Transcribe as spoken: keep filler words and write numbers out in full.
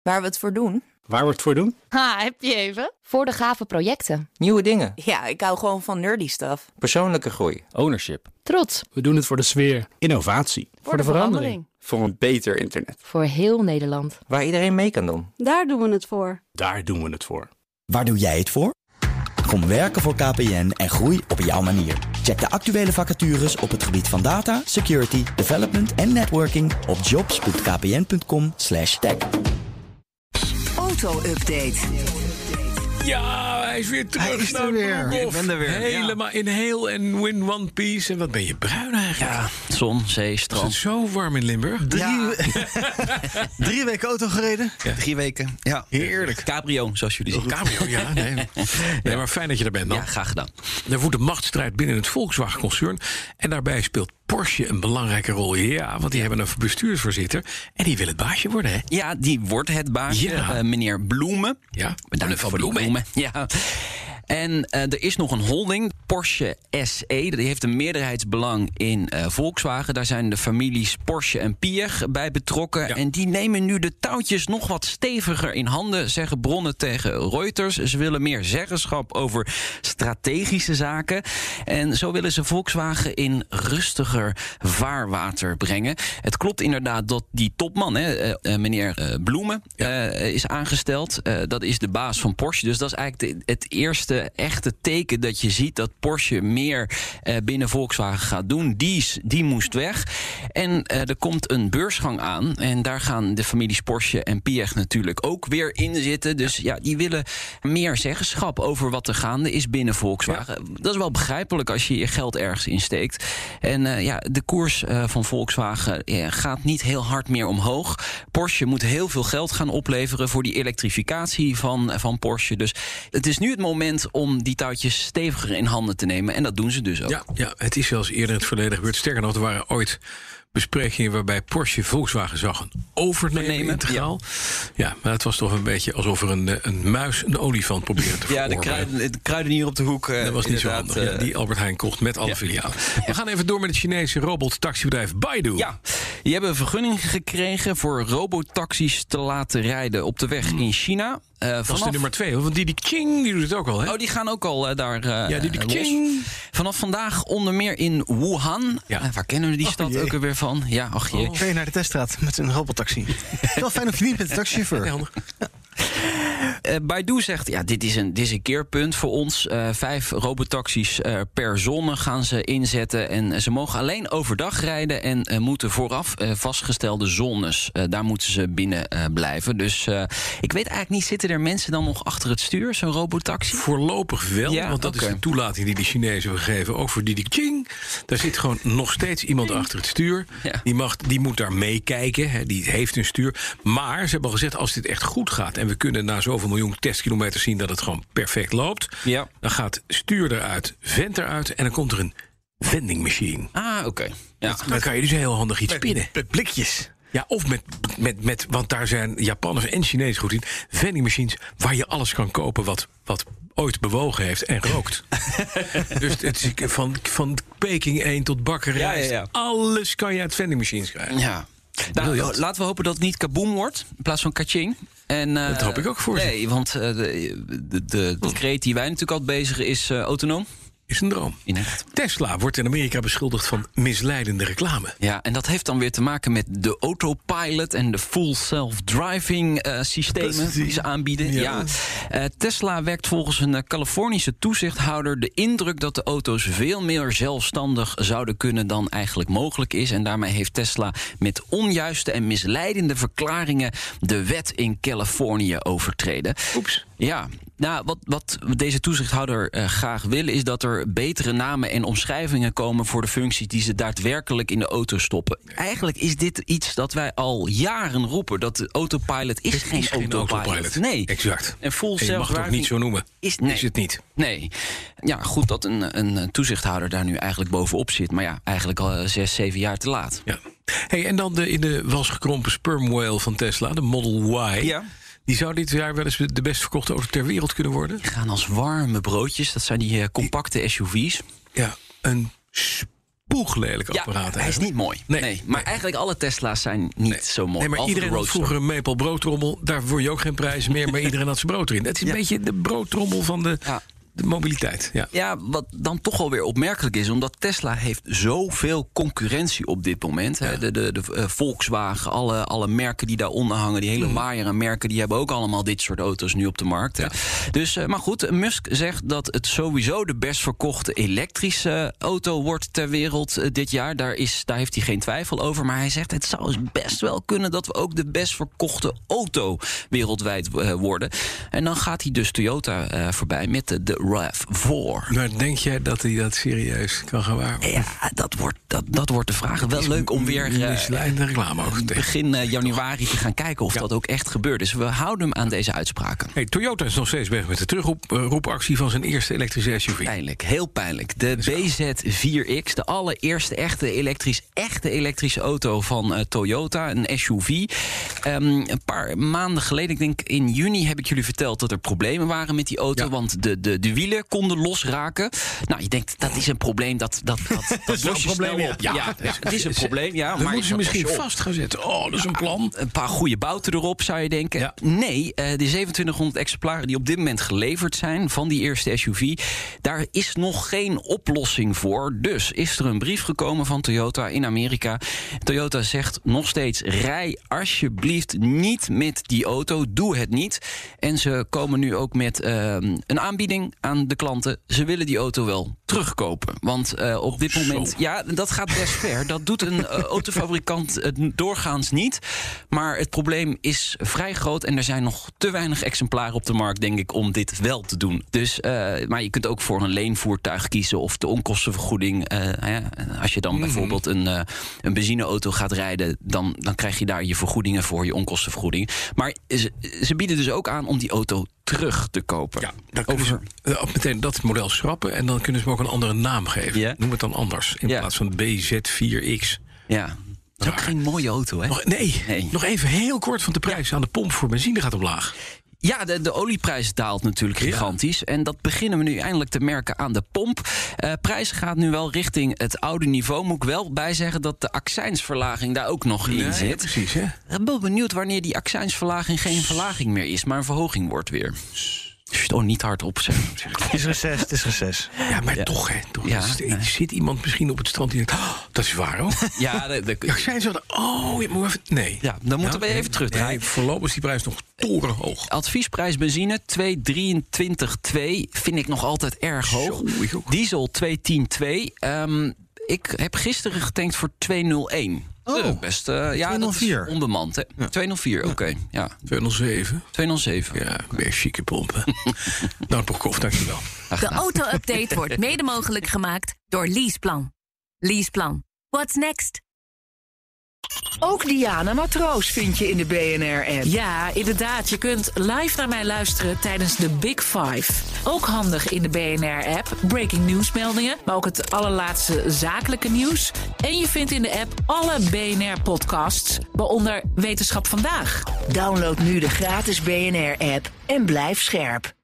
Waar we het voor doen? Waar we het voor doen? Ha, heb je even? Voor de gave projecten. Nieuwe dingen. Ja, ik hou gewoon van nerdy stuff. Persoonlijke groei. Ownership. Trots. We doen het voor de sfeer. Innovatie. Voor, voor de, de verandering. Voor een beter internet. Voor heel Nederland. Waar iedereen mee kan doen. Daar doen we het voor. Daar doen we het voor. Waar doe jij het voor? Kom werken voor K P N en groei op jouw manier. Check de actuele vacatures op het gebied van data, security, development en networking op jobs punt k p n punt com slash tech. Auto-update. Ja, hij is weer terug. Hij is er weer. Ik ben er weer. Helemaal ja. in heel en win one piece. En wat ben je bruin eigenlijk? Ja, zon, zee, strand. Is het zo warm in Limburg? Drie, ja. Drie weken auto gereden? Ja. Drie weken, ja. Heerlijk. Cabrio, zoals jullie zien. Oh, cabrio, ja. Nee. nee, maar fijn dat je er bent dan. Ja, graag gedaan. Er woedt een machtsstrijd binnen het Volkswagen-concern. En daarbij speelt Porsche een belangrijke rol. Ja, want die hebben een bestuursvoorzitter. En die wil het baasje worden, hè? Ja, die wordt het baasje. Ja. Uh, meneer Bloemen. Ja, bedankt voor Bloemen. Bloemen. Ja. En uh, er is nog een holding, Porsche S E. Die heeft een meerderheidsbelang in uh, Volkswagen. Daar zijn de families Porsche en Piëch bij betrokken. Ja. En die nemen nu de touwtjes nog wat steviger in handen, zeggen bronnen tegen Reuters. Ze willen meer zeggenschap over strategische zaken. En zo willen ze Volkswagen in rustiger vaarwater brengen. Het klopt inderdaad dat die topman, hè, uh, meneer uh, Bloemen, ja. uh, is aangesteld. Uh, dat is de baas van Porsche. Dus dat is eigenlijk de, het eerste echte teken dat je ziet dat Porsche meer uh, binnen Volkswagen gaat doen. Die, die moest weg. En uh, er komt een beursgang aan. En daar gaan de families Porsche en Piëch natuurlijk ook weer in zitten. Dus ja, die willen meer zeggenschap over wat er gaande is binnen Volkswagen. Ja. Dat is wel begrijpelijk als je je geld ergens insteekt. En uh, ja, de koers uh, van Volkswagen ja, gaat niet heel hard meer omhoog. Porsche moet heel veel geld gaan opleveren voor die elektrificatie van, van Porsche. Dus het is nu het moment om die touwtjes steviger in handen te nemen. En dat doen ze dus ook. Ja, ja, het is zelfs eerder in het verleden gebeurd. Sterker nog, er waren ooit besprekingen waarbij Porsche Volkswagen zag een overnemen Vernemen, integraal. Ja. ja, maar het was toch een beetje alsof er een, een muis een olifant probeerde te Ja, de, kruiden, de kruidenier op de hoek. Uh, dat was niet zo handig. Uh, ja, die Albert Heijn kocht met alle ja. filialen. Ja. We gaan even door met het Chinese robottaxibedrijf Baidu. Ja, die hebben een vergunning gekregen voor robotaxis te laten rijden op de weg hmm. in China. Uh, dat vanaf... is de nummer twee, want die die Ching, die doet het ook al, hè? Oh, die gaan ook al uh, daar uh, ja, die, die Ching. Vanaf vandaag onder meer in Wuhan. Ja. Uh, waar kennen we die oh, stad jee. ook weer van? Ja, ach jee. Oh. Ga je naar de teststraat met een robotaxi. Wel fijn of je niet met de taxichauffeur. Ja, handig. Uh, Baidu zegt, ja, dit is een, dit is een keerpunt voor ons. Uh, vijf robotaxis uh, per zone gaan ze inzetten. En ze mogen alleen overdag rijden en uh, moeten vooraf uh, vastgestelde zones. Uh, daar moeten ze binnen uh, blijven. Dus uh, ik weet eigenlijk niet, zitten er mensen dan nog achter het stuur, zo'n robotaxi? Voorlopig wel, ja, want dat okay. is de toelating die de Chinezen geven. Ook voor Didi Ching. Daar zit gewoon nog steeds iemand achter het stuur. Ja. Die, mag, die moet daar meekijken, hè, die heeft een stuur. Maar ze hebben al gezegd, als dit echt goed gaat en we kunnen na zoveel miljoen testkilometers zien dat het gewoon perfect loopt, ja. dan gaat stuur eruit, vent eruit en dan komt er een vending machine. Ah, oké. Okay. Ja. Dan kan je dus heel handig iets met, spinnen. Met blikjes. Ja, of met, met, met, want daar zijn Japanners en Chinezen goed in, vending machines waar je alles kan kopen wat, wat ooit bewogen heeft en rookt. Dus het is van, van Peking één tot bakkerij. Ja, ja, ja. Alles kan je uit vending machines krijgen. Ja. Nou, laten we hopen dat het niet kaboom wordt in plaats van kaching. En, uh, dat hoop ik ook voor. Nee, want uh, de, de, de, de kreet die wij natuurlijk altijd bezigen is uh, autonoom. Is een droom. Tesla wordt in Amerika beschuldigd van misleidende reclame. Ja, en dat heeft dan weer te maken met de autopilot en de full self-driving uh, systemen die ze aanbieden. Ja. Ja. Uh, Tesla werkt volgens een uh, Californische toezichthouder de indruk dat de auto's veel meer zelfstandig zouden kunnen dan eigenlijk mogelijk is. En daarmee heeft Tesla met onjuiste en misleidende verklaringen de wet in Californië overtreden. Oeps. Ja, nou, wat, wat deze toezichthouder uh, graag wil is dat er betere namen en omschrijvingen komen voor de functies die ze daadwerkelijk in de auto stoppen. Eigenlijk is dit iets dat wij al jaren roepen, dat de autopilot is het geen, is geen autopilot. autopilot. Nee, exact. En full en je mag het ook niet zo noemen. Is, nee. is het niet. Nee. Ja, goed dat een, een toezichthouder daar nu eigenlijk bovenop zit, maar ja, eigenlijk al zes, zeven jaar te laat. Ja. Hey, en dan de in de was gekrompen sperm whale van Tesla, de Model Y. Ja. Die zou dit jaar wel eens de best verkochte auto ter wereld kunnen worden. Die gaan als warme broodjes. Dat zijn die uh, compacte S U V's. Ja, een poeglelijk Ja, apparaat. hij is niet mooi. Nee, nee. Maar nee. eigenlijk alle Tesla's zijn niet nee. zo mooi. Nee, maar iedereen had vroeger een Maple broodtrommel. Daar word je ook geen prijs meer, maar iedereen had zijn brood erin. Dat is een ja. beetje de broodtrommel van de... Ja. De mobiliteit, ja. Ja, wat dan toch alweer opmerkelijk is, omdat Tesla heeft zoveel concurrentie op dit moment. Ja. De, de, de uh, Volkswagen, alle, alle merken die daaronder hangen, die hele mm. waaier aan merken, die hebben ook allemaal dit soort auto's nu op de markt. Ja. Dus, uh, maar goed, Musk zegt dat het sowieso de best verkochte elektrische auto wordt ter wereld uh, dit jaar. Daar, is, daar heeft hij geen twijfel over. Maar hij zegt, het zou best wel kunnen dat we ook de best verkochte auto wereldwijd uh, worden. En dan gaat hij dus Toyota uh, voorbij met de, de RAV vier. Maar denk jij dat hij dat serieus kan gaan waarmaken? Ja, dat wordt, dat, dat wordt de vraag. Wel leuk om weer uh, reclame ook begin uh, januari te gaan kijken of ja. dat ook echt gebeurt. Dus we houden hem aan deze uitspraken. Hey, Toyota is nog steeds bezig met de terugroepactie van zijn eerste elektrische S U V. Pijnlijk, heel pijnlijk. De B Z vier X, de allereerste echte, elektrisch, echte elektrische auto van uh, Toyota, een S U V. Um, een paar maanden geleden, ik denk in juni, heb ik jullie verteld dat er problemen waren met die auto. Ja. Want de, de, de wielen konden losraken. Nou, je denkt, dat is een probleem. Dat, dat, dat, dat, dat los je probleem, snel op. Ja, ja, ja, het is een probleem. Ja, dan maar moeten ze misschien vast gaan zetten. Oh, dat is een plan. Een paar goede bouten erop, zou je denken. Ja. Nee, uh, de zevenentwintighonderd exemplaren die op dit moment geleverd zijn van die eerste S U V, daar is nog geen oplossing voor. Dus is er een brief gekomen van Toyota in Amerika. Toyota zegt nog steeds, rij alsjeblieft niet met die auto. Doe het niet. En ze komen nu ook met uh, een aanbieding aan de klanten. Ze willen die auto wel terugkopen. Want uh, op dit moment... Zo. Ja, dat gaat best ver. Dat doet een uh, autofabrikant uh, doorgaans niet. Maar het probleem is vrij groot en er zijn nog te weinig exemplaren op de markt, denk ik, om dit wel te doen. Dus, uh, maar je kunt ook voor een leenvoertuig kiezen of de onkostenvergoeding. Uh, ja, als je dan mm-hmm. bijvoorbeeld een, uh, een benzineauto gaat rijden, dan, dan krijg je daar je vergoedingen voor, je onkostenvergoeding. Maar ze, ze bieden dus ook aan om die auto terug te kopen. Ja, dan kunnen Over... ze uh, meteen dat model schrappen en dan kunnen ze hem ook een andere naam geven. Yeah. Noem het dan anders, in yeah. plaats van B Z vier X. Ja. Dat is ook geen mooie auto, hè? Nog, nee. nee, nog even heel kort, want de prijs ja. aan de pomp voor benzine gaat omlaag. Ja, de, de olieprijs daalt natuurlijk gigantisch. Ja. En dat beginnen we nu eindelijk te merken aan de pomp. Uh, prijs gaat nu wel richting het oude niveau. Moet ik wel bijzeggen dat de accijnsverlaging daar ook nog in ja, zit. Ja, precies, hè? Ik ben wel benieuwd wanneer die accijnsverlaging geen verlaging meer is, maar een verhoging wordt weer. Oh, niet hardop zeggen. Het is reces, het is reces. Ja, maar ja. toch, hè. Toch, ja, is, ja. zit iemand misschien op het strand die denkt, oh, dat is waar, hoor. Ja, de, de, ja, zijn zo. Oh, je moet even... Nee. Ja, dan moeten ja, we even terug. Nee, voorlopig is die prijs nog torenhoog. Adviesprijs benzine twee komma drieëntwintig twee vind ik nog altijd erg hoog. Zo, diesel twee tien twee. Um, ik heb gisteren getankt voor twee nul een. Oh, uh, best, uh, ja, dat is onbemand, hè? Ja. twee nul vier, oké. Okay, ja. twee nul zeven. twee nul zeven. Ja, weer chique pompen. Nou, Broekhoff, dankjewel. De auto-update wordt mede mogelijk gemaakt door Leaseplan. Leaseplan. What's next? Ook Diana Matroos vind je in de B N R-app. Ja, inderdaad. Je kunt live naar mij luisteren tijdens de Big Five. Ook handig in de B N R-app. Breaking nieuwsmeldingen, maar ook het allerlaatste zakelijke nieuws. En je vindt in de app alle B N R-podcasts, waaronder Wetenschap Vandaag. Download nu de gratis B N R-app en blijf scherp.